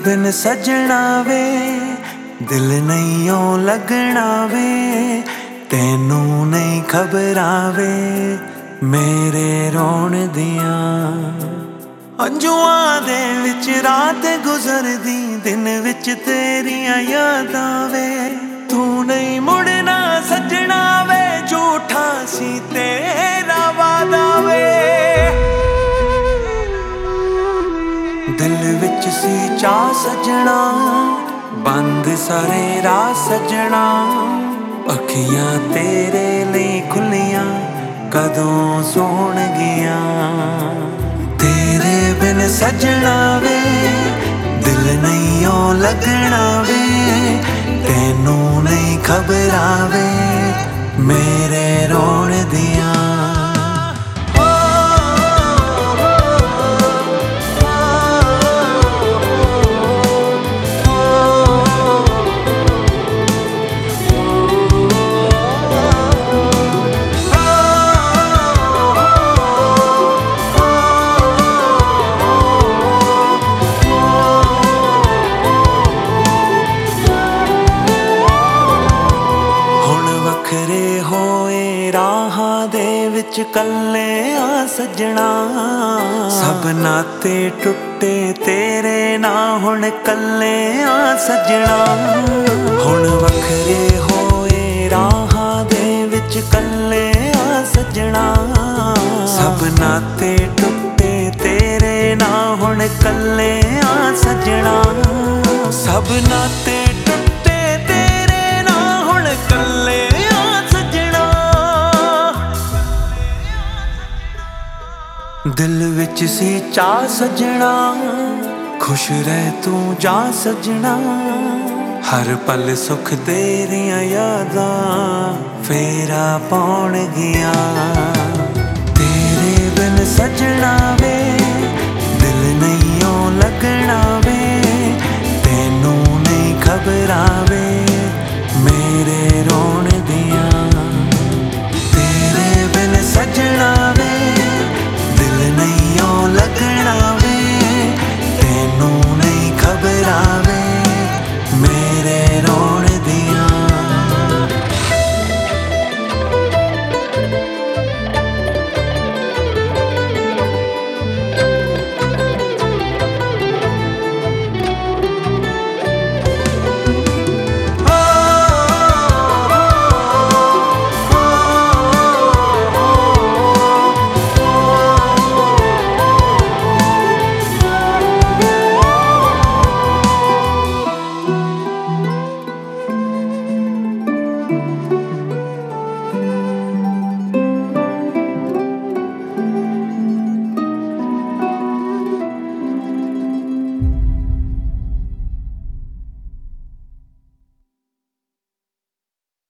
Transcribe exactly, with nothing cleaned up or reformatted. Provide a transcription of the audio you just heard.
बिन सजना वे दिल नहीं ओ लगना वे, तेनू नहीं खबरां वे मेरे रोण दियां। अंजुआं दे विच रात गुजरदी, दिन विच तेरियां यादां वे। तू नहीं मुड़ना सजना वे, झूठा सी तेरा वादा वे। दिल विच सी चा सजना, बंद सारे राह सजना। अखियां तेरे लिए खुलियां कदों सोणगियां। तेरे बिन सजना वे दिल नहीं ओ लगना वे, तेनू नहीं खबरां वे मेरे रोण दियां। वखरे होए राहां दे विच कल्ले आ सजना। सब नाते टुटे तेरे ना हुण कल्ले आ सजना। हुण वखरे होए राहां दे विच कल्ले आ सजना। सब नाते टुटे तेरे ना हुण कल्ले आ सजना। सब नाते टुटे तेरे ना हुण कल्ले दिल विच सी चा सजना। खुश रह तू जा सजना, हर पल सुख तेरियां यादां फेरा पाउण गियां।